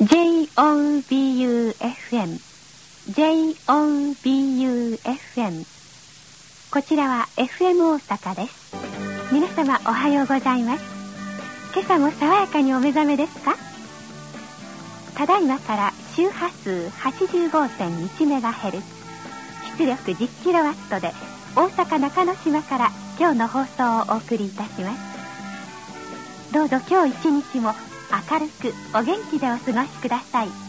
JOBU-FM JOBU-FM こちらは FM 大阪です。皆様おはようございます。今朝も爽やかにお目覚めですか？ただいまから周波数 85.1MHz 出力 10kW で大阪中之島から今日の放送をお送りいたします。どうぞ今日一日も明るくお元気でお過ごしください。